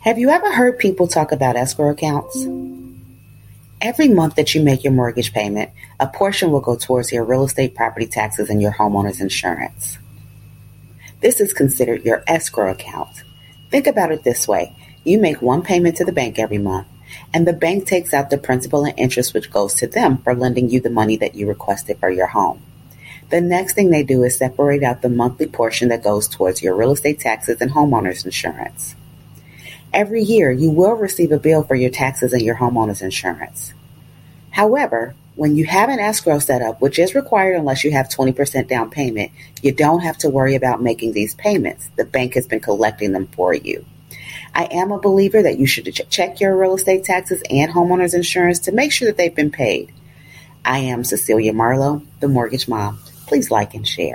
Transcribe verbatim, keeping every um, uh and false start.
Have you ever heard people talk about escrow accounts? Every month that you make your mortgage payment, a portion will go towards your real estate property taxes and your homeowner's insurance. This is considered your escrow account. Think about it this way. You make one payment to the bank every month, and the bank takes out the principal and interest which goes to them for lending you the money that you requested for your home. The next thing they do is separate out the monthly portion that goes towards your real estate taxes and homeowner's insurance. Every year, you will receive a bill for your taxes and your homeowner's insurance. However, when you have an escrow set up, which is required unless you have twenty percent down payment, you don't have to worry about making these payments. The bank has been collecting them for you. I am a believer that you should ch- check your real estate taxes and homeowner's insurance to make sure that they've been paid. I am Cecilia Marlowe, the Mortgage Mom. Please like and share.